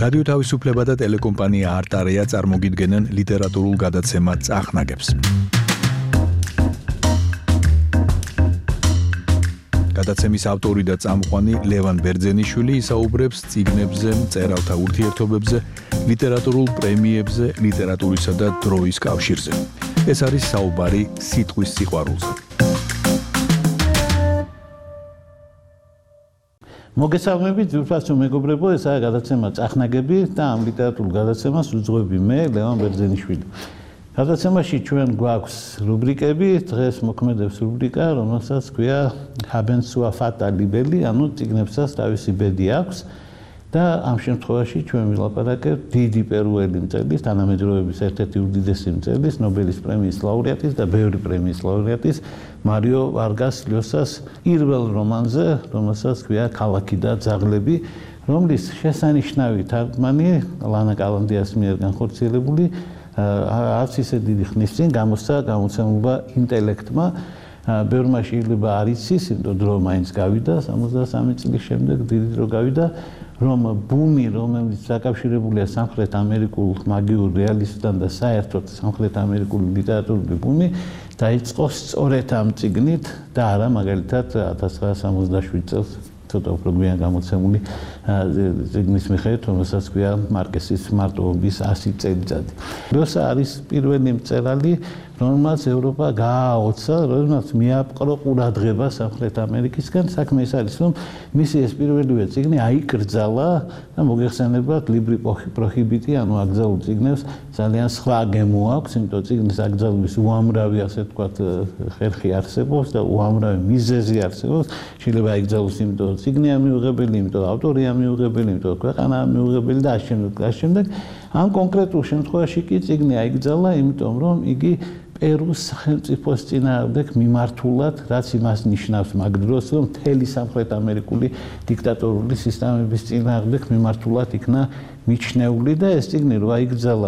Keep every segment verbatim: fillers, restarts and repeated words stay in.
რადიო თავისუფლება და ტელეკომპანია არტარია წარმოგიდგენენ ლიტერატურულ გადაცემა წახნაგებს. გადაცემის ავტორი და წამყვანი ლევან ბერძენიშვილი ისაუბრებს წიგნებზე, მწერალთა ურთიერთობებზე, ლიტერატურულ პრემიებზე, ლიტერატურისა და დროის კავშირზე. ეს არის საუბარი სიტყვის სიყვარულზე. მოგესალმებით, ძვირფასო მეგობრებო, ესაა გადაცემა წახნაგები და ამ ლიტერატურულ გადაცემას უძღვები მე, ლევან ბერძენიშვილი. გადაცემაში ჩვენ გვაქვს რუბრიკები, დღეს მოქმედებს რუბრიკა, რომელსაც ქვია haben sua fata libelli, ანუ წიგნებსაც თავისი ბედი აქვს და ამ შემთხვევაში ჩვენ ვილაპარაკებთ დიდი პერუელი მწერლის, თანამედროვეების ერთ-ერთი უდიდესი მწერლის, ნობელის პრემიის ლაურეატის და ბევრი პრემიის ლაურეატის მარიო ვარგას ლიოსას პირველ რომანზე, რომელსაც ქვია ქალაქი და ძაღლები, რომლის შესანიშნავი თარგმანი ლანა კალანდიას მიერ განხორციელებული არც ისე დიდი ხნის წინ გამოსცა გამოცემულობა ინტელექტმა. ბევრმა შეიძლება არ იცის, იმიტომ დრო მაინც გავიდა, სამოცდასამი წლის შემდეგ დიდი დრო გავიდა, რომ ბუმი, რომელიც დაკავშირებულია სამხრეთ ამერიკულ მაგიურ რეალიზმთან და საერთოდ სამხრეთ ამერიკული ლიტერატურული ბუმი, დაიწყო სწორედ ამ წიგნით და არა მაგალითად ათას ცხრაასა სამოცდაშვიდ წელს ცოტა უფრო გვიან გამოცემული წიგნის მიხედვით, რომელსაც ქვია მარკესის მარტოობის ასი წელიწადი. ლიოსა არის პირველი მწერალი, რომელმაც ევროპა გააოცა, რომელმაც მიაპყრო ყურადღება სამხრეთ ამერიკისგან. საქმე ის არის, რომ მისი ეს პირველივე წიგნი აიკრძალა და მოგეხსენებათ ლიბრი პროჰიბიტი, ანუ აკრძალულ წიგნებს ძალიან სხვა გემო აქვს, იმიტომ წიგნის აკრძალვის უამრავი, ასე ვთქვათ, ხერხი არსებობს და უამრავი მიზეზი არსებობს. შეიძლება აიკრძალოს, იმიტომ წიგნია მიუღებელი, იმიტომ ავტორია მიუღებელი, იმიტომ ქვეყანაა მიუღებელი და ამ შემდეგ, ამ შემდეგ. ამ კონკრეტულ შემთხვევაში კი წიგნი აიკრძალა, იმიტომ რომ იგი პერუს სახელმწიფოს წინააღმდეგ მიმართულად, რაც იმას ნიშნავს მაგ დროს, რომ მთელი სამხრეთ ამერიკული დიქტატორული სისტემების წინააღმდეგ მიმართულად იქნა მიჩნეული და ეს წიგნი რო აიკრძალა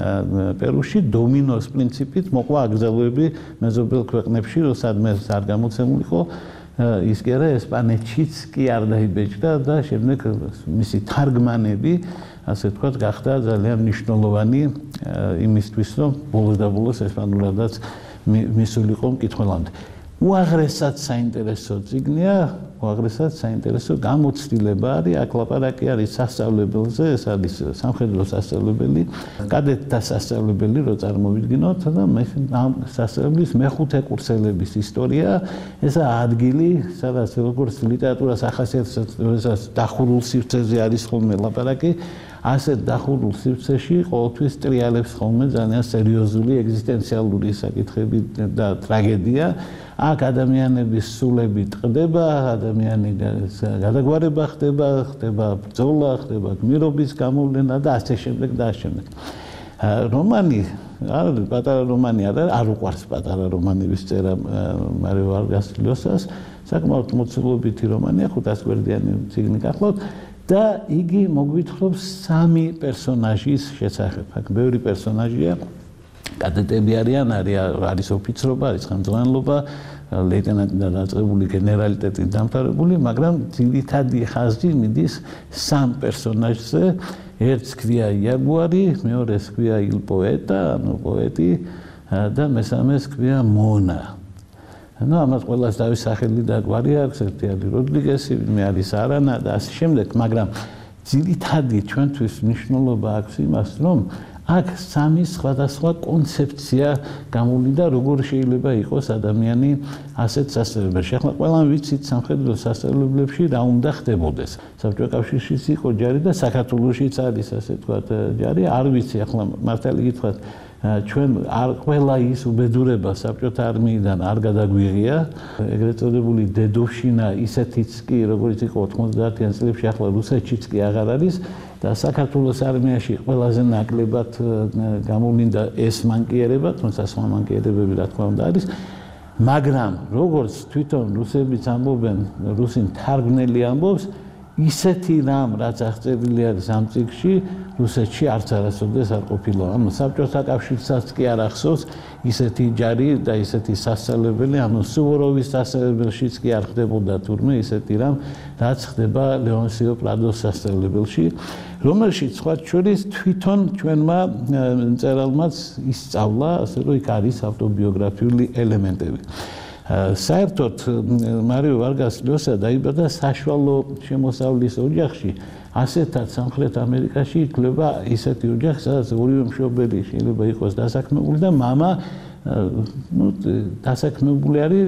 პერუში, დომინოს პრინციპით მოყვა აკრძალვები მეზობელ ქვეყნებში, რომ სადმე არ გამოცემული იყო. ის კი არა, ესპანეთშიც კი არ დაიბეჭდა და შემდეგ მისი თარგმანები, ასე ვთქვათ, გახდა ძალიან მნიშვნელოვანი იმისთვის, რომ ბოლოს და ბოლოს ესპანურადაც მისულიყო მკითხველამდე. უაღრესად საინტერესო წიგნია, უაღრესად საინტერესო გამოცდილება არის, აქ ლაპარაკი არის სასწავლებელზე, ეს არის სამხედრო სასწავლებელი, კადეტთა სასწავლებელი, რო წარმოვიდგინოთ და ამ სასწავლებლის მეხუთე კურსელების ისტორია, ესა ადგილი, სადაც როგორც ლიტერატურას ახასიათებს, დახურულ სივრცეზე არის ხოლმე ლაპარაკი, ასეთ დახურულ სივრცეში ყოველთვის ტრიალებს ხოლმე ძალიან სერიოზული ეგზისტენციალური საკითხები და ტრაგედია. აქ ადამიანების სულები ტყდება, ადამიანი გადაგვარება ხდება, ხდება ბრძოლა, ხდება გმირობის გამოვლენა და ასე შემდეგ და ასე შემდეგ. რომანი, არა პატარა რომანი არა, არ უყვარს პატარა რომანების წერა მარიო ვარგას ლიოსას, საკმაოდ მოცულობითი რომანია, ხუთას გვერდიანი წიგნი გახლავთ. და იგი მოგვითხრობს სამი პერსონაჟის შესახებ. აქ ბევრი პერსონაჟია, კადეტები არიან, არის ოფიცრობა, არის ხელმძღვანელობა, ლეიტენანტი და დაწყებული გენერალიტეტით დამთავრებული, მაგრამ ძირითადი ხაზი მიდის სამ პერსონაჟზე. ერთს ქვია იაგუარი, მეორეს ქვია ილ პოეტა, ანუ პოეტი და მესამეს ქვია მონა. ну ამას ყველას დავის სახელი და გვარი აქვს, ერთი არის როდრიგესი, მე არის არანა და ასე შემდეგ, მაგრამ ძირითადი ჩვენთვის მნიშვნელობა აქვს იმას, რომ აქ სამი სხვადასხვა კონცეფცია გამოვლინდა, როგორ შეიძლება იყოს ადამიანი ასეთ სასწავლებელში. ახლა ყველამ ვიცით სამხედრო სასწავლებლებში რა უნდა ხდებოდეს. საბჭოთა კავშირშიც იყო ჯარი და საქართველოშიც არის, ასე ვთქვათ, ჯარი, არ ვიცი ახლა მართალი გითხრათ, ჩვენ არ ყველა ის უბედურება საბჭოთა არმიიდან არ გადაგვიღია, ეგრეთ წოდებული დედოვშინა ისეთიც კი, როგორც იყო ოთხმოცდაათიან წლებში, ახლა რუსეთშიც კი აღარ არის და საქართველოს არმიაში ყველაზე ნაკლებად გამოვლინდა ეს მანკიერება, თუმცა სხვა მანკიერებები რა თქმა უნდა არის, მაგრამ როგორც თვითონ რუსებიც ამბობენ, რუსი მთარგმნელი ამბობს, ისეთი რამ რაც აღწერილი არის ამ წიგნში რუსეთში არც არასოდეს არ ყოფილა. ანუ საბჭოთა კავშირსაც კი არ ახსოვს ისეთი ჯარი და ისეთი სასწავლებელი, ანუ სუვოროვის სასწავლებელშიც კი არ ხდებოდა თურმე ისეთი რამ, რაც ხდება ლეონსიო პრადოს სასწავლებელში, რომელშიც სხვა შორის თვითონ ჩვენმა მწერალმაც ისწავლა, ასე რომ იქ არის ავტობიოგრაფიული ელემენტები. საერთოდ მარიო ვარგას ლიოსა დაიბადა საშუალო შემოსავლის ოჯახში, ასეთად სამხრეთ ამერიკაში ითვლება ისეთი ოჯახი, სადაც ორივე მშობელი შეიძლება იყოს დასაქმებული და მამა ну დასაქმებული არის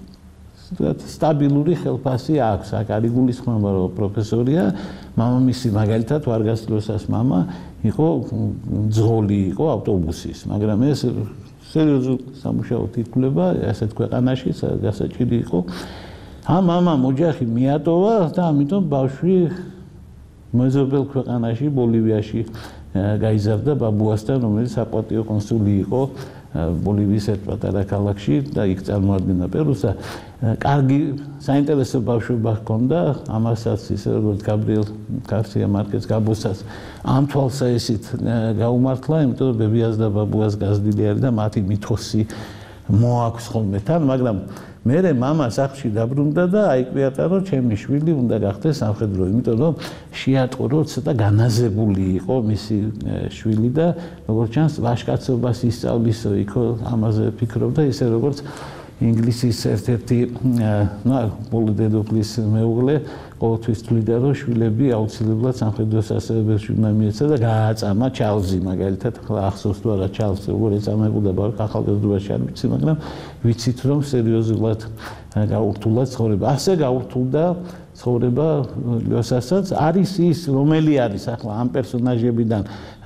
სტაბილური ხელფასი აქვს. აქ არის გულისხმობა, რომ პროფესორია, მამამისი მაგალითად ვარგას ლიოსას მამა იყო ძღოლი იყო ავტობუსის, მაგრამ ეს სერიოზულ სამუშაოდ ითვლება ასეთ ქვეყანაში, გასაჭირი იყო. ამ მამამ ოჯახი მიატოვა და ამიტომ ბავშვი მეზობელ ქვეყანაში, ბოლივიაში გაიზარდა ბაბუასთან, რომელიც საპატიო კონსული იყო ბოლივიის ერთ პატარა ქალაქში და იქ წარმოადგენდა პერუს და კარგი საინტერესო ბავშვობა ჰქონდა, ამასაც ისე როგორც გაბრიელ გარსია მარკეს გაბოსაც ამ თვალსაჩინით გაუმართლა, იმიტომ რომ ბებიას და ბაბუას გაზრდილი არის და მათი მითოსი მოაქვს ხოლმე თან, მაგრამ მერე მამა სახლში დაბრუნდა და აიკვიატა, რომ ჩემი შვილი უნდა გახდეს სამხედრო, იმიტომ რომ შეატყო, რომ ცოტა განაზებული იყო მისი შვილი და როგორც ჩანს, ვაჟკაცობას ისწავლისო იქო ამაზე ფიქრობდა, ისე როგორც ინგლისის ერთ-ერთი ну, ბოლო დედოფლის მეუღლე ყოველთვის თვლიდა, რომ შვილები აუცილებლად სამხედრო სასწავლებელში უნდა მიეცა და გააწამა ჩარლზი, მაგალითად, ახლა ახსოვს თუ არა ჩარლზი, როგორ ეწამებოდა ბავშვს ახალგაზრდობაში არ ვიცი, მაგრამ ვიცით, რომ სერიოზულად გაურთულა ცხოვრება. ასე გაურთულდა ცხოვრება ლიოსასაც. არის ის, რომელი არის ახლა ამ პერსონაჟებიდან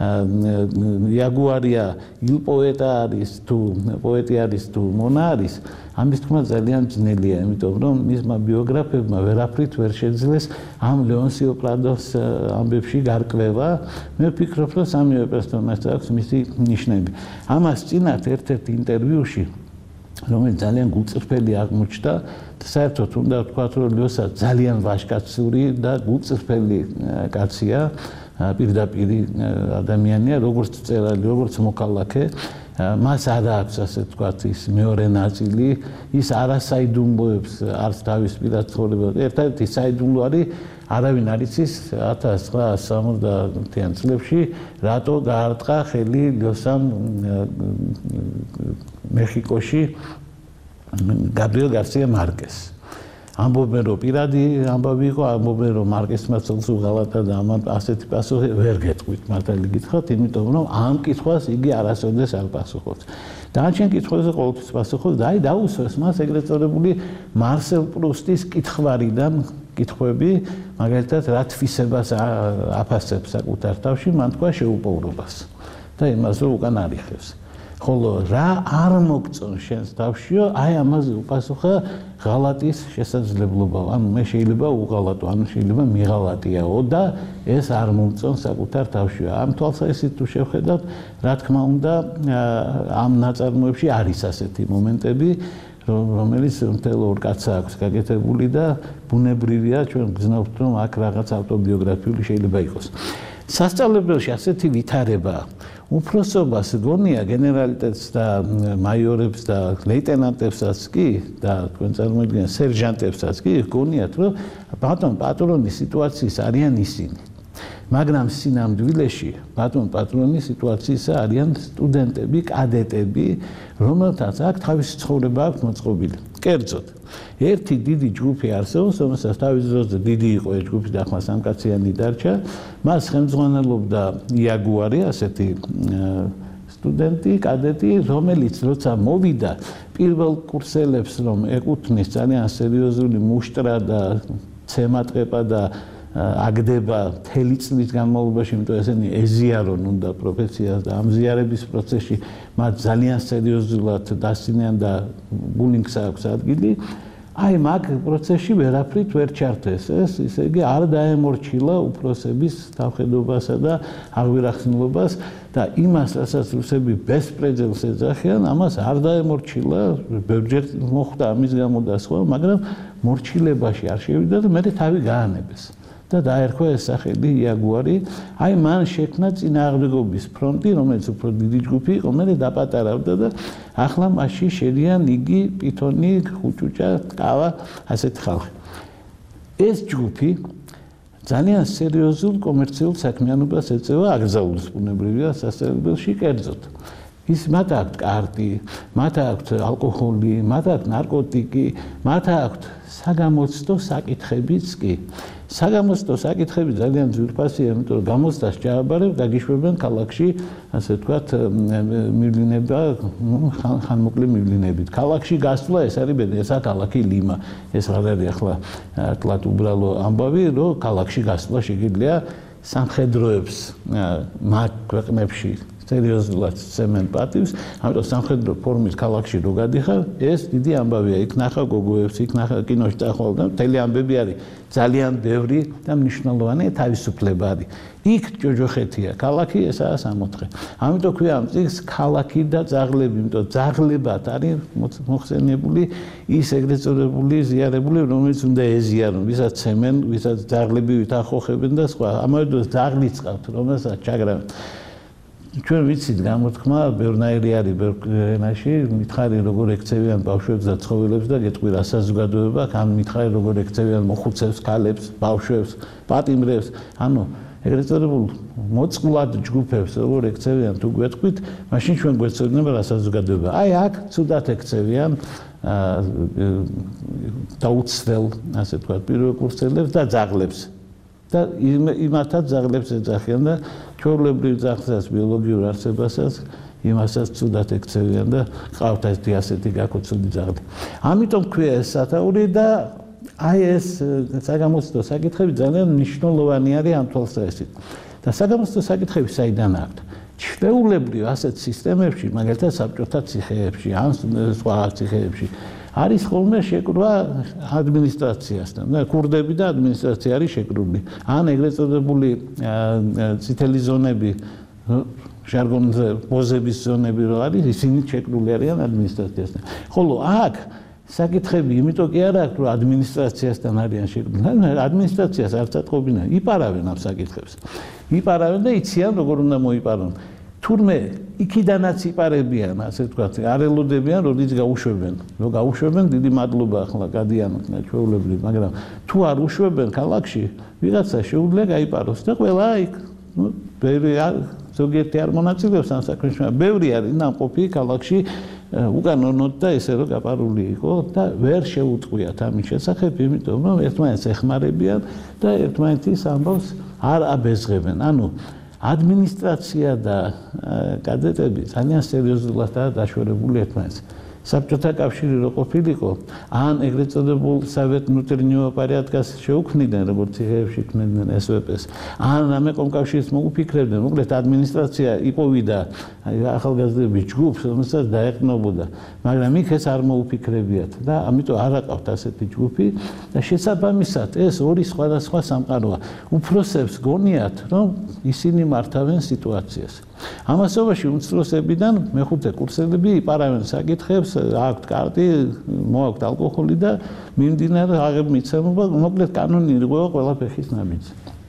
იაგუარია, ილ პოეტა არის თუ პოეტი არის თუ მონა არის, ამის თქმა ძალიან ძნელია, იმიტომ რომ მისმა ბიოგრაფებმა ვერაფრით ვერ შეძლეს ამ ლეონსიო პრადოს ამბებში გარკვევა. მე ვფიქრობ, რომ სამივე პერსონაჟს აქვს მისი ნიშნები. ამას წინათ ერთ-ერთ ინტერვიუში რომელიც ძალიან გულწრფელი აღმოჩნდა და საერთოდ უნდა ვთქვათ, რომ ლიოსა ძალიან ვაჟკაცური და გულწრფელი კაცია, პირდაპირ ადამიანია, როგორც მწერალი, როგორც მოქალაქე. მას არ აქვს ასე ვთქვათ ის მეორე ნაწილი, ის არასაიდუმლოებს არც თავის პირად ცხოვრებას. ერთ-ერთი საიდუმლო არის არავინ არ იცის ათას ცხრაას სამოცდაათიან წლებში რატო გაარტყა ხელი ლიოსამ მეხიკოში გაბრიელ გარსია მარკეს. ამბობენ, რომ პირადი ამბავი იყო, ამბობენ, რომ მარკესმა წელსულ ღალატა და ამან ასეთი პასუხი ვერ გეტყვით, მართალი გითხრათ, იმიტომ რომ ამ კითხვას იგი არასოდეს არ პასუხობს. დანარჩენ კითხვებზე ყოველთვის პასუხობს და აი დაუსვეს მას ეგრეთ წოდებული მარსელ პრუსტის კითხვარიდან კითხვები, მაგალითად, რა თვისებას აფასებს საკუთარ თავში, მან თქვა შეუპოვრობას და იმას რომ უკან არიხებს. ხოლო რა არ მოგწონს შენს თავშიო, აი ამაზე უპასუხა ღალატის შესაძლებლობა. ანუ მე შეიძლება უღალატო, ანუ შეიძლება მიღალატიაო და ეს არ მომწონს საკუთარ თავშიო. ამ თვალსაზრისით თუ შევხედავთ, რა თქმა უნდა, ამ ნაწარმოებში არის ასეთი მომენტები, რომელიც მთელ ორ კაცს აქვს გაკეთებული და ბუნებრივია, ჩვენ გძნობთ, რომ აქ რაღაც ავტობიოგრაფიული შეიძლება იყოს. სასწავლებელში ასეთი ვითარება უფროსობას გონია გენერალიტეტს და მაიორებს და ლეიტენანტებსაც კი და თქვენ წარმოიდგინეთ სერჟანტებსაც კი გონიათ, რომ ბატონ პატრონის სიტუაციის არიან ისინი. მაგრამ სინამდვილეში ბატონ პატრონის სიტუაციისა არიან სტუდენტები, კადეტები, რომელთაც აქ თავისი ცხოვრება აქვს მოწყობილი. კერძოდ, ერთი დიდი ჯგუფი არსებობს, რომელსაც თავის დროზე დიდი იყო ეს ჯგუფი და ახლა სამკაციანი დარჩა. მას ხელმძღვანელობდა იაგუარი, ასეთი სტუდენტი, კადეტი, რომელიც როცა მოვიდა პირველ კურსელებს რომ ეკუთვნის ძალიან სერიოზული მუშტრა და ცემატყება და აგდება მთელი წლის განმავლობაში, იმიტომ ესენი ეზიარონ უნდა პროფესიას და ამ ზიარების პროცესში მათ ძალიან სერიოზულად დასცინიან და ბულინგს აქვს ადგილი. აი მაგ პროცესში ვერაფრით ვერ ჩართეს ეს, ისე იგი არ დაემორჩილა უფროსების თავხედობასა და აღვირახსნილობას და იმას, რასაც რუსები ბესპრეძელს ეძახიან, ამას არ დაემორჩილა, ბევრჯერ მოხდა ამის გამო და სხვა, მაგრამ მორჩილებაში არ შევიდა და მე თავი გაანებეს. და დაერქვა ეს სახელი იაგუარი. აი მან შექმნა წინააღმდეგობის ფრონტი, რომელიც უფრო დიდი ჯგუფი იყო, მე დაპატარავდა და ახლა მასში შედიან იგი, პითონი, ხუჭუჭა, ტყავა, ასეთი ხალხი. ეს ჯგუფი ძალიან სერიოზულ კომერციულ საქმიანობას ეწევა აკრძალულს ბუნებრივია სასწავლებელში კერძოდ. ის მათ აქვთ კარტი, მათ აქვთ ალკოჰოლი, მათ აქვთ ნარკოტიკი, მათ აქვთ საგამოცდო საკითხებიც კი. საგამოცდო საკითხები ძალიან ძვირფასია, იმიტომ რომ გამოცდას ჩააბარებ, გაგიშვებენ ქალაქში, ასე ვთქვათ, მივლინება, ხანმოკლე მივლინებით. ქალაქში გასვლა ეს არის ბედი, ესა ქალაქი ლიმა. ეს არ არის ახლა ართლად უბრალო ამბავი, რომ ქალაქში გასვლა შეგიძლია სამხედროებს მათ ქვეყნებში სერიოზულად ცემენ პატივს, ამიტომ სამხედრო ფორმის ქალაქში რო გადიხარ, ეს დიდი ამბავია. იქ ნახა გოგოებს, იქ ნახა კინოში წახვალ და მთელი ამბები არის ძალიან ბევრი და მნიშვნელოვანი თავისუფლება არის. იქ ჯოჯოხეთია, ქალაქი ესაა სამოთხე. ამიტომ ქვია ამ წიგნს ქალაქი და ძაღლები, იმიტომ ძაღლებად არის მოხსენიებული ის ეგრეთ წოდებული ზიარებული, რომელიც უნდა ეზიარონ, ვისაც ცემენ, ვისაც ძაღლები ვითახოხებენ და სხვა. ამავე დროს ძაღლიც ყავთ, რომელსაც ჩაგრავენ. ჩვენ ვიცით გამოთქმა ბევრნაირი არის ბევრ ენაში, მითხარი როგორ ექცევიან ბავშვებს და ცხოველებს და გეტყვი რა საზოგადოება, ან მითხარი როგორ ექცევიან მოხუცებს, ქალებს, ბავშვებს, პატიმრებს, ანუ ეგრეთ წოდებულ მოწყვლად ჯგუფებს როგორ ექცევიან თუ გვეტყვით, მაშინ ჩვენ გვეცოდინება რა საზოგადოება. აი აქ ცუდად ექცევიან დაუცველ, ასე ვთქვათ, პირველკურსელებს და ძაღლებს. და იმათაც ძაღლებს ეძახიან და ჩვეულებრივ ძაღლსაც ბიოლოგიურ არსებასაც იმასაც ცუდად ექცევიან და ყავთ ესეთი ასეთი გაკოცილი ძაღლი. ამიტომ ქვია ეს სათაური და აი ეს საგამოცდო საკითხები ძალიან მნიშვნელოვანი არის ამ თვალსაზრისით. და საგამოცდო საკითხები საიდან აქვთ? ჩვეულებრივ ასეთ სისტემებში, მაგალითად საბჭოთა ციხეებში, ან სხვა ციხეებში არის ხოლმე შეკრვა ადმინისტრაციასთან. და კურდები და ადმინისტრაცია არის შეკრული. ან ეგრეთ წოდებული წითელი ზონები, ჟარგონზე პოზების ზონები რო არის, ისინი შეკრული არიან ადმინისტრაციასთან. ხოლო აქ საკითხები იმიტომ კი არ აქვს, რომ ადმინისტრაციასთან არიან შეკრული. ადმინისტრაციას არ წატყობინან, იპარავენ ამ საკითხებს. იპარავენ და იციან როგორ უნდა მოიპარონ. თურმე იქიდანაც იპარებიან, ასე ვთქვათ, არ ელოდებიან, როდის გაუშვებენ. რო გაუშვებენ, დიდი მადლობა ახლა გადიან ჩვეულებრივ, მაგრამ თუ არ უშვებენ ქალაქში, ვიღაცა შეუძლია გაიპაროს და ყველა იქ, ნუ ბევრი ზოგიერთი არ მონაწილეობს ამ საქმეში, ბევრი არის ნამყოფი ქალაქში უკანონოდ და ესე რომ გაპარული იყო და ვერ შეუწყვიათ ამის შესახებ, იმიტომ რომ ერთმანეთს ეხმარებიან და ერთმანეთის ამბავს არ აბეზღებენ. ანუ ადმინისტრაცია და კადეტები ძალიან სერიოზულადაა დაშვერებული ერთმანეთს. საბჭოთა კავშირი რო ყოფილიყო, ან ეგრეთ წოდებულ სოვიეტ внутреннего порядка შეუქმნიდნენ, როგორც ციხეებში ქმნიდნენ ეს ვე პეს, ან რამე კომკავშირის მოუფიქრებდნენ, მოკლედ ადმინისტრაცია იპოვიდა ახალგაზრდების ჯგუფს, რომელსაც დაეყნობოდა, მაგრამ იქ ეს არ მოუფიქრებიათ და ამიტომ არ აყავთ ასეთი ჯგუფი და შესაბამისად ეს ორი სხვადასხვა სამყაროა. უფროსებს გონიათ, რომ ისინი მართავენ სიტუაციას. ამასობაში უმცროსებიდან მეხუთე კურსელები იპარავენ საკითხებს, აქვთ კარტი, მოაქვთ ალკოჰოლი და მიმდინარე აღებ მიცემობა, მოკლედ კანონი რღვევა ყველა ფეხის ნაბიჯს.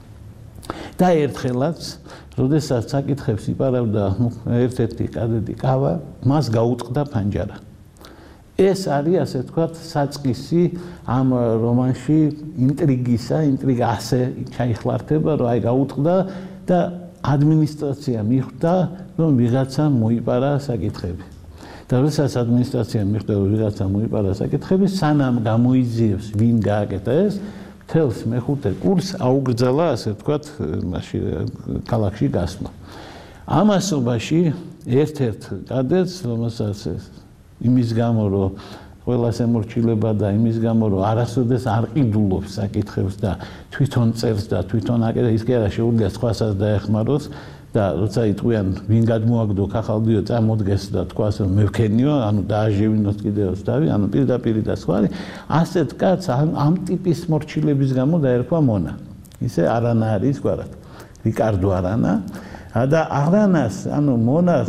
და ერთხელაც, როდესაც საკითხებს იპარავდა ერთ-ერთი კადეტი კავა, მას გაუწყდა ფანჯარა. ეს არის, ასე ვთქვათ, საწყისი ამ რომანში ინტრიგისა, ინტრიგა ასე ჩაიხლართება, რომ აი გაუწყდა და ადმინისტრაცია მიხვდა, რომ ვიღაცა მოიპარა საკითხები. და როდესაც ადმინისტრაცია მიხვდა, რომ ვიღაცა მოიპარა საკითხები, სანამ გამოიძიებს, ვინ გააკეთა ეს, მთელს მეხუთე კურსს აუგრძალა, ასე ვთქვათ, მაშინ ქალაქში გასვლა. ამასობაში ერთ-ერთ კადეტს, რომელსაც იმის გამო, რომ ყველას ემორჩილება და იმის გამო, რომ არასოდეს არ ყიდულობს საკითხებს და თვითონ წერს და თვითონ აკეთებს, ის კი არა შეუძლია სხვასაც დაეხმაროს და როცა იტყვიან, ვინ გადმოაგდო ხახალდიო, წამოდგეს და თქვას, რომ მე ვქენიო, ანუ დააჟევინოს კიდევაც დავი, ანუ პირდაპირ და სხვა არის, ასეთ კაცს ამ ტიპის მორჩილების გამო დაერქვა მონა. ისე არანა არის გვარად. რიკარდო არანა და არანას, ანუ მონას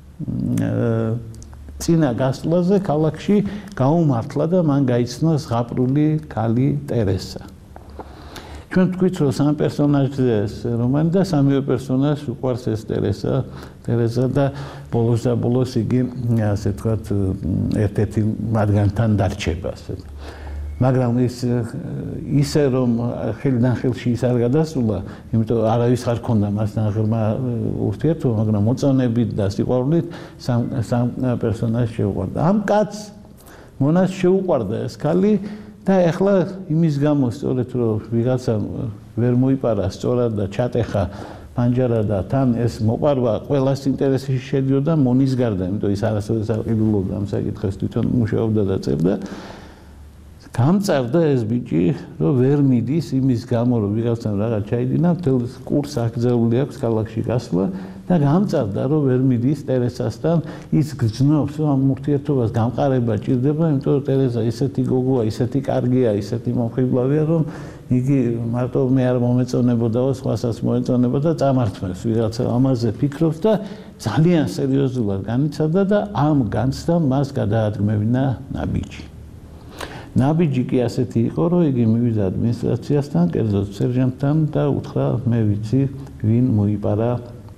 წინა გასვლაზე ქალაქში გაუმართლა და მან გაიცნო ზღაპრული ქალი ტერესა. ჩვენ თქვით რომ სამ პერსონაჟზე ეს რომანი და სამივე პერსონაჟს უყვარს ეს ტერესა, ტერესა და ბოლოს და ბოლოს იგი ასე ვთქვათ ერთ-ერთი მათგანთან დარჩება ასე. მაგრამ ის ისე რომ ხელიდან ხელში ის არ გადასულა, იმიტომ არავის არ ქონდა მასთან ღრმა ურთიერთობა, მაგრამ მოწონებით და სიყვარულით სამ სამ პერსონაჟს შეუყვარდა. ამ კაცს მონას შეუყვარდა ეს ქალი და ეხლა იმის გამო სწორედ რომ ვიღაცა ვერ მოიპარა სწორად და ჩატეხა პანჯარა და თან ეს მოყარვა ყველას ინტერესში შედიოდა მონის გარდა, იმიტომ ის არასოდეს არ ყიდულობდა ამ საკითხებს, თვითონ მუშაობდა და წერდა. გამწარდა ეს ბიჭი, რომ ვერ მიდის იმის გამო, რომ ვიღაცამ რაღაც ჩაიდინა, მთელ კურსს აკრძალული აქვს ქალაქში გასვლა და გამწარდა, რომ ვერ მიდის ტერესასთან, ის გრძნობს, რომ ამ ურთიერთობას გამყარება ჭირდება, იმიტომ რომ ტერესა ისეთი გოგოა, ისეთი კარგია, ისეთი მომხიბლავია, რომ იგი მარტო მე არ მომეწონებოდაო, სხვასაც მოეწონებოდა და წამართმევს ვიღაცა ამაზე ფიქრობს და ძალიან სერიოზულად განიცადა და ამ განცდამ მას გადაადგმევინა ნაბიჯი. ნაბიჯი კი ასეთი იყო, რომ იგი მივიდა ადმინისტრაციასთან, კერძოდ სერჟანტთან და უთხრა, მე ვიცი, ვინ მოიპარა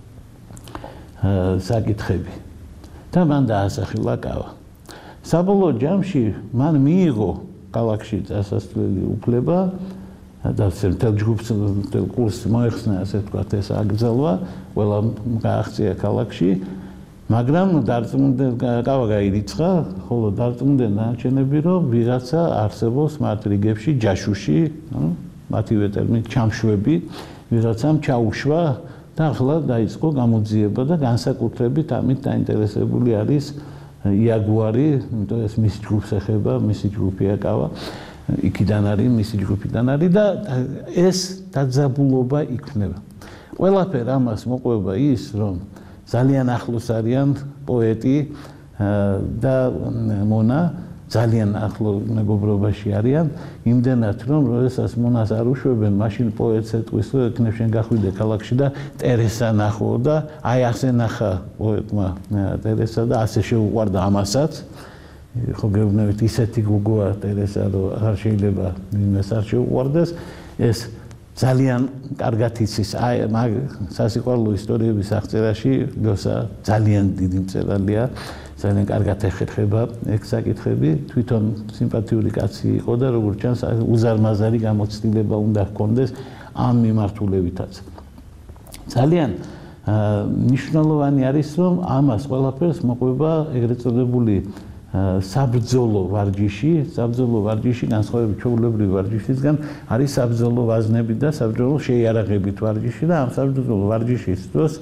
საკითხები. და მან დაასახელა კავა. საბოლოო ჯამში მან მიიღო ქალაქში წასასვლელი უფლება და მთელ ჯგუფს, მთელ კურსს მოეხსნა, ასე ვთქვათ, ეს აკრძალვა, ყველა გააღწია ქალაქში. მაგრამ დარწმუნდა კავა გაირიცხა, ხოლო დარწმუნდნენ დანარჩენები, რომ ვიღაცა არსებობს მათ რიგებში ჯაშუში, მათივე ტერმინით ჩამშვები, ვიღაცამ ჩაუშვა და ახლა დაიწყო გამოძიება და განსაკუთრებით ამით დაინტერესებული არის იაგუარი, იმიტომ ეს მის ჯგუფს ეხება, მისი ჯგუფია კავა, იქიდან არის, მისი ჯგუფიდან არის და ეს დაძაბულობა იქნება. ყველაფერ ამას მოყვება ის, რომ ძალიან ახლოს არიან პოეტი და მონა, ძალიან ახლო მეგობრობაში არიან, იმდენად რომ როდესაც მონას არ უშვებენ, მაშინ პოეტს ეტყვის, რომ ეკნებ შენ გახვიდე ქალაქში და ტერესა ნახო და აი ასე ნახა პოეტმა ტერესა და ასე შეუყვარდა ამასაც. ხო გეუბნებით, ისეთი გოგოა ტერესა, რომ არ შეიძლება ვინმეს არ შეუყვარდეს, ეს ძალიან კარგად იცის აი მაგ სასიყვარულო ისტორიების აღწერაში გოსა ძალიან დიდი მწერალია, ძალიან კარგად ეხერხება ეგ საკითხები, თვითონ სიმპათიური კაცი იყო და როგორც ჩანს უზარმაზარი გამოცდილება უნდა ჰქონდეს ამ მიმართულებითაც. ძალიან მნიშვნელოვანი არის, რომ ამას ყველაფერს მოყვება ეგრეთ წოდებული საბრძოლო ვარჯიში, საბრძოლო ვარჯიში განსხვავებით ჩვეულებრივი ვარჯიშისგან არის საბრძოლო ვაზნები და საბრძოლო შეიარაღებით ვარჯიში და ამ საბრძოლო ვარჯიშის დროს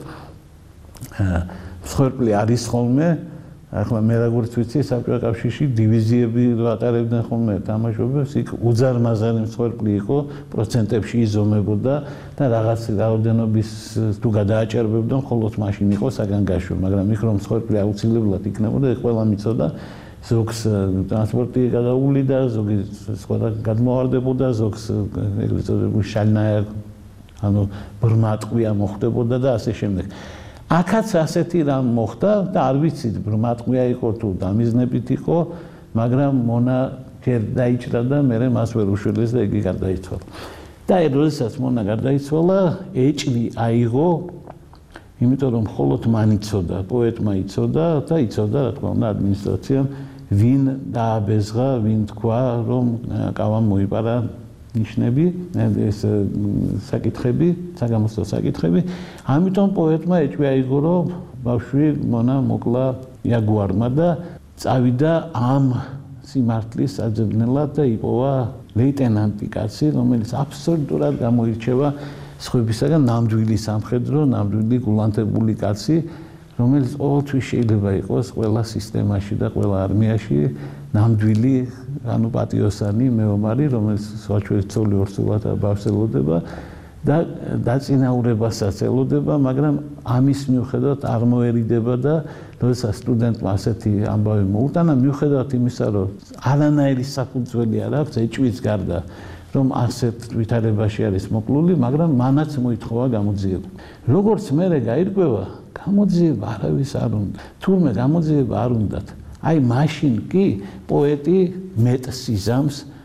მსხვერპლი არის ხოლმე, ახლა მე როგორც ვიცი, საბჭოთა კავშირში დივიზიები ატარებდნენ ხოლმე თამაშობებს, იქ უზარმაზარი მსხვერპლი იყო, პროცენტებში იზომებოდა და რაღაც რაოდენობის თუ გადააჭერბებდნენ, ხოლოს მაშინ იყო საგანგაშო, მაგრამ იქ რომ მსხვერპლი აუცილებლად იქნებოდა, ყველა მიცოდა ზოგს ტრანსპორტი გადაუვლიდა, ზოგი სხვა გადმოვარდებოდა, ზოგს ეგრეთ წოდებული შალნაია, ანუ ბრმატყვია მოხდებოდა და ასე შემდეგ. აქაც ასეთი რამ მოხდა და არ ვიცით ბრმატყვია იყო თუ დამიზნებით იყო, მაგრამ მონა ჯერ დაიჭრა და მე მას ვერ უშველეს და იგი გარდაიცვალა. და როდესაც მონა გარდაიცვალა, ეჭვი აიღო, იმიტომ რომ მხოლოდ მან იცოდა, პოეტმა იცოდა და იცოდა, რა თქმა უნდა, ადმინისტრაციამ, ვინ დააბეზღა, ვინ თქვა, რომ კავამ მოიპარა ნიშნები, ეს საკითხები, საგამოსტო საკითხები. ამიტომ პოეტმა ეჭვი აიღო, რომ ბავშვი მონა მოკლა იაგუარმა და წავიდა ამ სიმართლის საძებნელად და იპოვა ლეიტენანტი კაცი, რომელიც აბსოლუტურად გამოირჩევა სხვებისაგან, ნამდვილი სამხედრო, ნამდვილი გულანთებული კაცი, რომელიც ყოველთვის შეიძლება იყოს ყველა სისტემაში და ყველა არმიაში ნამდვილი, ანუ პატიოსანი, მეომარი, რომელიც საჩვენე ცოლი ორსულად ბავშვს ელოდება და დაწინაურებასაც ელოდება, მაგრამ ამის მიუხედავად არ მოერიდება და როდესაც სტუდენტმა ასეთი ამბავი მოუტანა, მიუხედავად იმისა, რომ არანაირი საფუძველი არ აქვს ეჭვის გარდა, რომ ასეთ ვითარებაში არის მოკლული, მაგრამ მანაც მოითხოვა გამოძიება. როგორც მერე გაირკვევა, გამოძიება არავის არ უნდა. თურმე გამოძიება არ უნდათ. აი მაშინ კი პოეტი მეტ სიზამს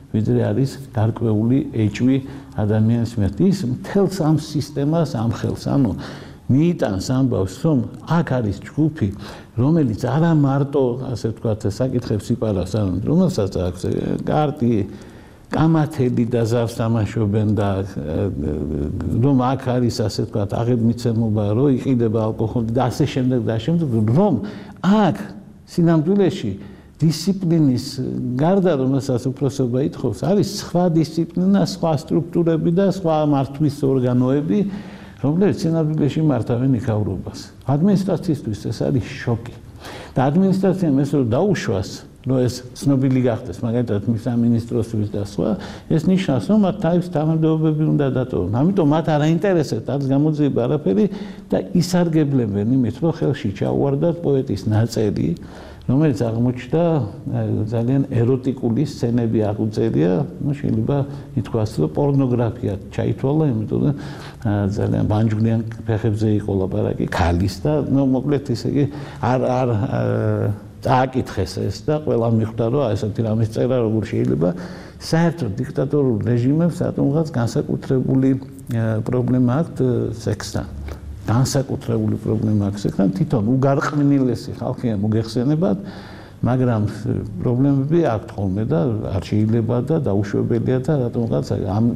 ვიდრე არის გარკვეული ეჭვი ადამიანის მიმართ. ის მთელს ამ სისტემას ამხელს, ანუ მიიტანს ამბავს, რომ აქ არის ჯგუფი, რომელიც არა მარტო, ასე ვთქვათ, საკითხებს იპარავს, ანუ რომელსაც აქვს კარტი, კამათელი და ზავს თამაშობენ და რომ აქ არის, ასე ვთქვათ, აღებმიცემობა, რომ იყიდება ალკოჰოლი და ასე შემდეგ და შემდეგ, რომ აქ სინამდვილეში დისციპლინის გარდა, რომელსაც უფროსობა ითხოვს, არის სხვა დისციპლინა, სხვა სტრუქტურები და სხვა მართვის ორგანოები, რომლებიც სინამდვილეში მართავენ იქაურობას. ადმინისტრაციისთვის ეს არის შოკი. და ადმინისტრაციამ ეს რომ დაუშვას, რომ ეს ცნობილი გახდეს, მაგალითად მის სამინისტროსთვის და სხვა, ეს ნიშნავს, რომ მათ თავის თანამდებობები უნდა დატოვონ. ამიტომ მათ არ აინტერესებთ არის გამოძიება არაფერი და ისარგებლებენ იმით, რომ ხელში ჩაუვარდათ პოეტის ნაწერი, რომელიც აღმოჩნდა ძალიან ეროტიკული სცენები აღუწერია, ну შეიძლება ითქვას, რომ პორნოგრაფია ჩაითვალა, იმიტომ რომ ძალიან ბანჯგვლიან ფეხებზე იყო ლაპარაკი ქალის და ну მოკლედ ისე იგი არ არ წააკითხეს ეს და ყველა მიხვდა, რომ ესეთი რამის წერა როგორ შეიძლება საერთოდ დიქტატორულ რეჟიმებს რატომღაც განსაკუთრებული პრობლემა აქვთ სექსთან. განსაკუთრებული პრობლემა აქვს სექსთან, თვითონ უგარყვნილესი ხალხია მოგეხსენებათ, მაგრამ პრობლემები აქვთ ხოლმე და არ შეიძლება და დაუშვებელია და რატომღაც ამ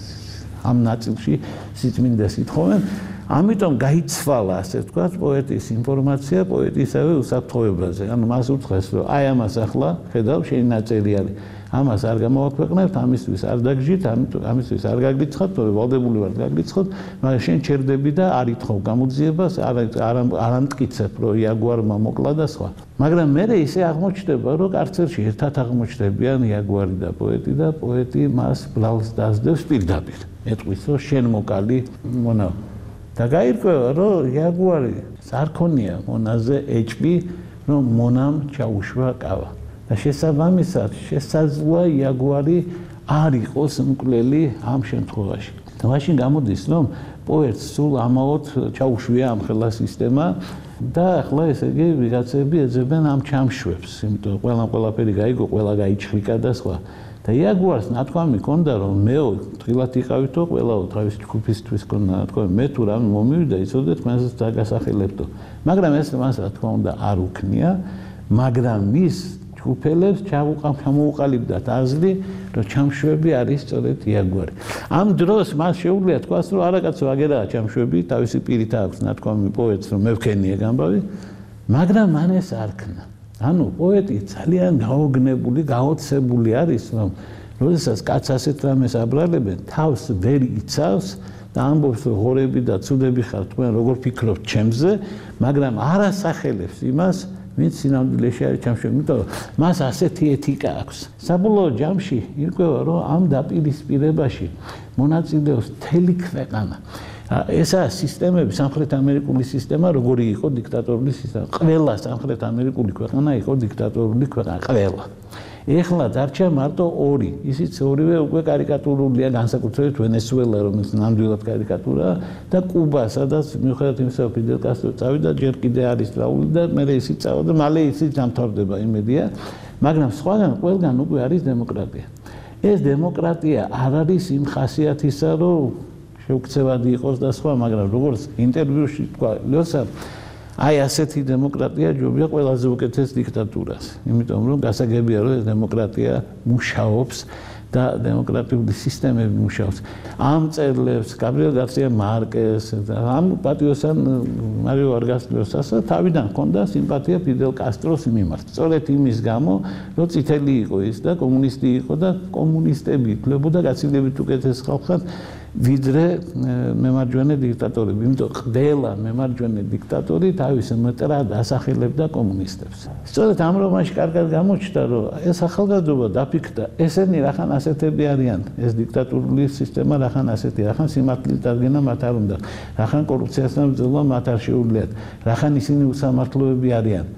ამ ნაწილში სიწმინდეს ითხოვენ. ამიტომ გაიცვალა, ასე ვთქვათ, პოეტის ინფორმაცია პოეტისავე უსაფრთხოებაზე. ანუ მას უთხრეს, რომ აი ამას ახლა ხედავ, შენი ნაწერი არის. ამას არ გამოვაქვეყნებთ, ამისთვის არ დაგჟით, ამისთვის არ გაგლიცხოთ, თორე ვალდებული ვარ გაგლიცხოთ, მაგრამ შენ ჩერდები და არ ითხოვ გამოძიებას, არ არ ამტკიცებ, რომ იაგუარმა მოკლა და სხვა. მაგრამ მე ისე აღმოჩნდება, რომ კარცერში ერთად აღმოჩნდებიან იაგუარი და პოეტი და პოეტი მას ბლალს დასდევს პირდაპირ. ეტყვის, რომ შენ მოკალი მონა. და გაირკვევა, რომ იაგუარი სარქონია მონაზე ეჭვი, რომ მონამ ჩაუშვა კავა. და შესაბამისად შესაძლოა იაგუარი არ იყოს მკვლელი ამ შემთხვევაში. და მაშინ გამოდის, რომ პოეტს სულ ამაოდ ჩაუშვია ამ ხელა სისტემა და ახლა ესე იგი ვიღაცები ეძებენ ამ ჩამშვებს, იმიტომ ყველა ყველაფერი გაიგო, ყველა გაიჩხრიკა და სხვა. და იაგუარს ნათქვამი ჰქონდა, რომ მეო თილად იყავითო, ყველაო თავის ჯგუფისთვის ჰქონდა ნათქვამი, მე თუ რამე მომივიდა, იცოდე თქვენსაც დაგასახელებდო. მაგრამ ეს მას რა თქმა უნდა არ უქნია, მაგრამ მის ჯგუფელებს ჩამოუყალიბდათ აზრი, რომ ჩამშვები არის სწორედ იაგუარი. ამ დროს მას შეუძლია თქვას, რომ არაკაცო აგერაა ჩამშვები, თავისი პირით აქვს ნათქვამი პოეტს, რომ მე ვქენი ეგ ამბავი, მაგრამ მან ეს არ ქნა. ანუ პოეტი ძალიან გაოგნებული, გაოცებული არის, რომ როდესაც კაცს ასეთ რამეს აბრალებენ, თავს ვერ იცავს და ამბობს, რომ ღორები და ცუდები ხართ, თქვენ როგორ ფიქრობთ ჩემზე, მაგრამ არ ასახელებს იმას, ვინც სინამდვილეში არის ჩამშვები, იმიტომ რომ მას ასეთი ეთიკა აქვს. საბოლოო ჯამში ირკვევა, რომ ამ დაპირისპირებაში მონაწილეობს მთელი ქვეყანა. ესაა სისტემები, სამხრეთ ამერიკული სისტემა, როგორი იყო დიქტატორული სისტემა. ყველა სამხრეთ ამერიკული ქვეყანა იყო დიქტატორული ქვეყანა, ყველა. ეხლა დარჩა მარტო ორი, ისიც ორივე უკვე კარიკატურულია, განსაკუთრებით ვენესუელა, რომელიც ნამდვილად კარიკატურაა და კუბა, სადაც მიუხედავად იმისა, რომ ფიდელ კასტრო წავიდა, ჯერ კიდე არის ტრაული და მერე ისიც წავა და მალე ისიც დამთავრდება იმედია, მაგრამ სხვაგან ყველგან უკვე არის დემოკრატია. ეს დემოკრატია არ არის იმ ხასიათისა, რომ შეუქცევადი იყოს და სხვა, მაგრამ როგორც ინტერვიუში თქვა ლოსა, აი ასეთი დემოკრატია ჯობია ყველაზე უკეთეს დიქტატურას. იმიტომ რომ გასაგებია, რომ ეს დემოკრატია მუშაობს და დემოკრატიული სისტემები მუშაობს. ამ წერლებს გაბრიელ გარსია მარკეს და ამ პატიოსან მარიო ვარგას ლოსასა თავიდან ჰქონდა სიმპათია ფიდელ კასტროს მიმართ. სწორედ იმის გამო, რომ წითელი იყო ის და კომუნისტი იყო და კომუნისტები ითვლებოდა გაცილებით უკეთეს ხალხად ვიდრე მემარჯვენე დიქტატორები. იმიტომ ყველა მემარჯვენე დიქტატორი თავის მტრად ასახელებდა კომუნისტებს. სწორედ ამ რომანში კარგად გამოჩნდა, რომ ეს ახალგაზრდობა დაფიქრდა, ესენი რახან ასეთები არიან, ეს დიქტატურული სისტემა რახან ასეთი, რახან სიმართლის დადგენა მათ არ უნდა, რახან კორუფციასთან ბრძოლა მათ არ შეუძლიათ, რახან ისინი უსამართლოები არიან.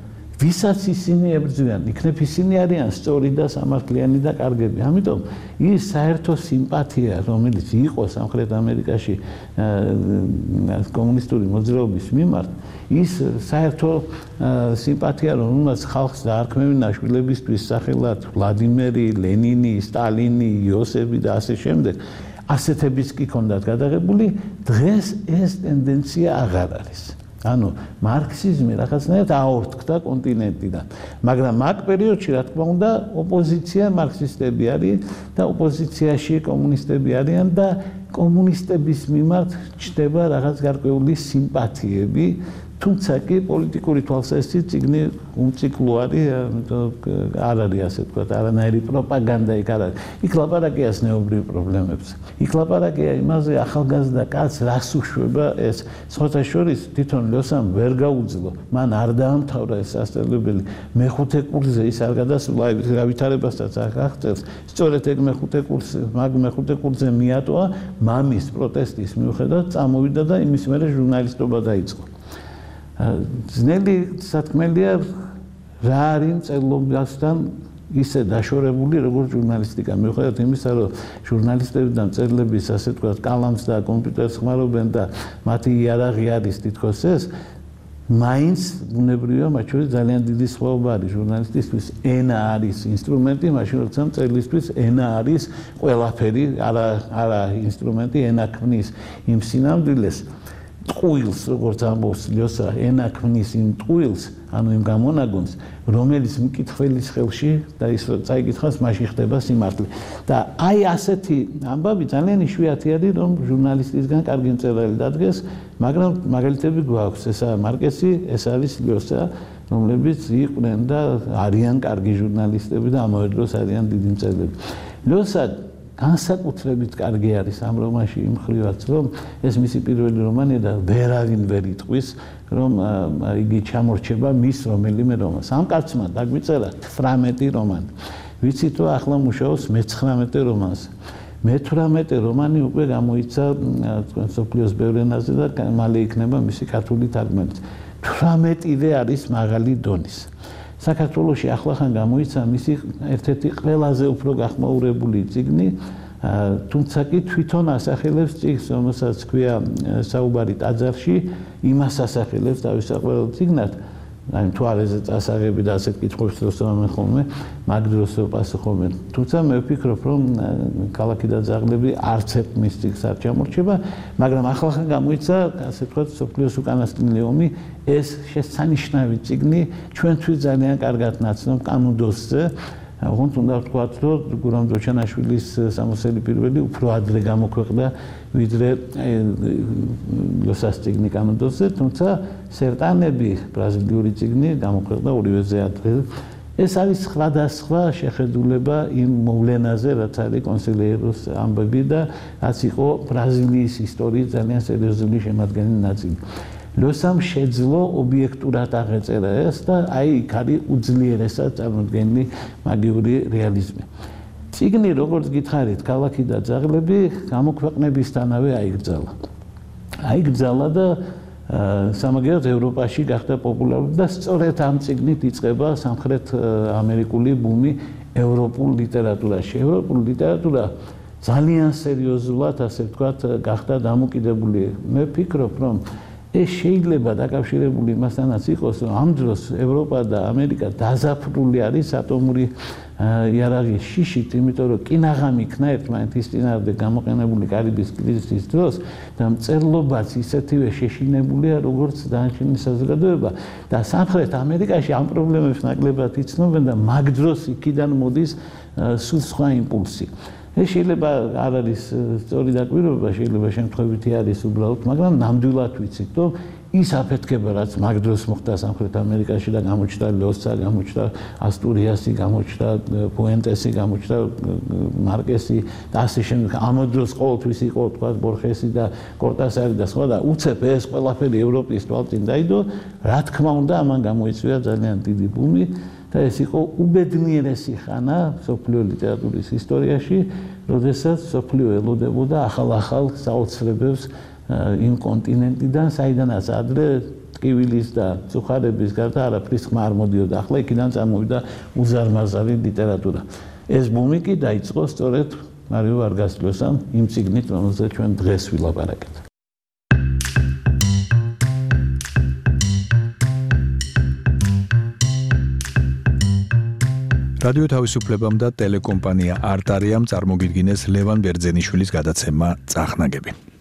ვისაც ისინი ებრძვიან, იქნებ ისინი არიან სწორი და სამართლიანი და კარგები. ამიტომ ის საერთო სიმპათია, რომელიც იყო სამხრეთ ამერიკაში კომუნისტური მოძრაობის მიმართ, ის საერთო სიმპათია, რომელსაც ხალხს დაარქმევინა შვილებისთვის სახელად ვლადიმერი, ლენინი, სტალინი, იოსები და ასე შემდეგ, ასეთებიც კი ქონდათ გადაღებული, დღეს ეს ტენდენცია აღარ არის. ანუ მარქსიზმი რაღაცნაირად აორთქდა კონტინენტიდან. მაგრამ მაგ პერიოდში, რა თქმა უნდა, ოპოზიცია მარქსისტები არის და ოპოზიციაში კომუნისტები არიან და კომუნისტების მიმართ ჩნდება რაღაც გარკვეული სიმპათიები, თუმცა კი პოლიტიკური თვალსაზრისით წიგნი უმციკლო არის, არ არის ასე ვთქვათ, არანაირი პროპაგანდა იქ არ არის. იქ ლაპარაკია ზნეობრივ პრობლემებზე. იქ ლაპარაკია იმაზე, ახალგაზრდა კაცს რას უშვება ეს. სხვათა შორის თვითონ ლოსამ ვერ გაუძლო, მან არ დაამთავრა ეს სასწავლებელი. მეხუთე კურსზე ის არ გადასულა, გავითარებასაც არ აღწევს. სწორედ ეგ მეხუთე კურსზე, მაგ მეხუთე კურსზე მიატოვა, მამის პროტესტის მიუხედავად წამოვიდა და იმის მერე ჟურნალისტობა დაიწყო. ძნელი სათქმელია რა არის მწერლობასთან ისე დაშორებული როგორც ჟურნალისტიკა. მიუხედავად იმისა, რომ ჟურნალისტები და მწერლების ასე ვთქვათ კალამს და კომპიუტერს ხმარობენ და მათი იარაღი არის თითქოს ეს, მაინც ბუნებრივია მათ შორის ძალიან დიდი სხვაობა არის. ჟურნალისტისთვის ენა არის ინსტრუმენტი, მაშინ როცა მწერლისთვის ენა არის ყველაფერი, არა არა ინსტრუმენტი, ენა ქმნის იმ სინამდვილეს. ტყუილს, როგორც ამბობს ლიოსა, ენა ქმნის იმ ტყუილს, ანუ იმ გამონაგონს, რომელიც მკითხველის ხელში და ის რომ წაიკითხავს, მაშინ ხდება სიმართლე. და აი ასეთი ამბავი ძალიან იშვიათი არის, რომ ჟურნალისტისგან კარგი მწერალი დადგეს, მაგრამ მაგალითები გვაქვს, ესაა მარკესი, ეს არის ლიოსა, რომლებიც იყვნენ და არიან კარგი ჟურნალისტები და ამავე დროს არიან დიდი მწერლები. ლიოსა განსაკუთრებით კარგი არის ამ რომანში იმ მხრივაც, რომ ეს მისი პირველი რომანია და ვერავინ ვერ იტყვის, რომ იგი ჩამორჩება მის რომელიმე რომანს. ამ კაცმა დაგვიწერა თვრამეტი რომანი. ვიცით, რომ ახლა მუშაობს მეცხრამეტე რომანზე. მეთვრამეტე რომანი უკვე გამოიცა მსოფლიოს ბევრ ენაზე და მალე იქნება მისი ქართული თარგმანიც. თვრამეტივე არის მაღალი დონის. საქართველოში ახლახან გამოიცა მისი ერთ-ერთი ყველაზე უფრო გახმაურებული წიგნი, თუმცა კი თვითონ ასახელებს წიგნს, რომელსაც ქვია საუბარი ტაძარში, იმას ასახელებს თავის საყვარელ წიგნად, აი თუ არ ეზე წასაღები და ასეთ კითხვებს როსამენ ხოლმე, მაგ დროს პასუხობენ. თუმცა მე ვფიქრობ, რომ ქალაქი და ძაღლები არც ერთ მის წიგნს არ ჩამორჩება, მაგრამ ახლახან გამოიცა, ასე ვთქვათ, სოფლიოს უკანასკნელი ომი, ეს შესანიშნავი წიგნი ჩვენთვის ძალიან კარგად ნაცნობ კანუდოსზე. ოღონდ უნდა ვთქვათ, რომ გურამ დოჩანაშვილის სამოსელი პირველი უფრო ადრე გამოქვეყნდა, ვიდრე ლოსას წიგნი კანუდოსზე, თუმცა სერტანები, ბრაზილიური წიგნი გამოქვეყნდა ორივეზე ადრე. ეს არის სხვადასხვა შეხედულება იმ მოვლენაზე, რაც არის კონსილიეროს ამბები და რაც იყო ბრაზილიის ისტორიის ძალიან სერიოზული შემადგენელი ნაწილი. ლოსამ შეძლო ობიექტურად აღეწერა ეს და აი იქ არის უძლიერესად წარმოდგენილი მაგიური რეალიზმი. წიგნი, როგორც გითხარით, ქალაქი და ძაღლები გამოქვეყნებისთანავე აიგრძალა. აიგრძალა და სამაგიეროდ ევროპაში გახდა პოპულარული და სწორედ ამ წიგნით იწყება სამხრეთ ამერიკული ბუმი ევროპულ ლიტერატურაში. ევროპული ლიტერატურა ძალიან სერიოზულად, ასე ვთქვათ, გახდა დამოკიდებული. მე ვფიქრობ, რომ ეს შეიძლება დაკავშირებული იმასთანაც იყოს, რომ ამ დროს ევროპა და ამერიკა დაზაფრული არის ატომური იარაღის შიშით, იმიტომ რომ კინაღამ იქნა ერთმანეთის წინააღმდეგ გამოყენებული კარიბის კრიზისის დროს და მწერლობაც ისეთივე შეშინებულია, როგორც დანარჩენი საზოგადოება და სამხრეთ ამერიკაში ამ პრობლემებს ნაკლებად იცნობენ და მაგ დროს იქიდან მოდის სულ სხვა იმპულსი. ეს შეიძლება არ არის სწორი დაკვირვება, შეიძლება შემთხვევითი არის უბრალოდ, მაგრამ ნამდვილად ვიცით, რომ ის აფეთქება, რაც მაგ დროს მოხდა სამხრეთ ამერიკაში და გამოჩნდა ლოსა, გამოჩნდა ასტურიასი, გამოჩნდა პუენტესი, გამოჩნდა მარკესი და ასე შემდეგ. ამ დროს ყოველთვის იყო, თქვა, ბორხესი და კორტასარი და სხვა და უცებ ეს ყველაფერი ევროპის თვალწინ დაიდო, რა თქმა უნდა, ამან გამოიწვია ძალიან დიდი ბუმი. და ეს იყო უბედნიერესი ხანა სოფლიო ლიტერატურის ისტორიაში, როდესაც სოფლიო ელოდებოდა ახალ-ახალ საოცრებებს იმ კონტინენტიდან, საიდანაც ადრე ტკივილის და წუხარების გარდა არაფრის ხმა არ მოდიოდა. ახლა იქიდან წამოვიდა უზარმაზარი ლიტერატურა. ეს ბუმი კი დაიწყო სწორედ მარიო ვარგას ლიოსამ იმ წიგნით, რომელზეც ჩვენ დღეს ვილაპარაკეთ. რადიო თავისუფლებამ და ტელეკომპანია არტარიამ წარმოგიდგინეს ლევან ბერძენიშვილის გადაცემა წახნაგები.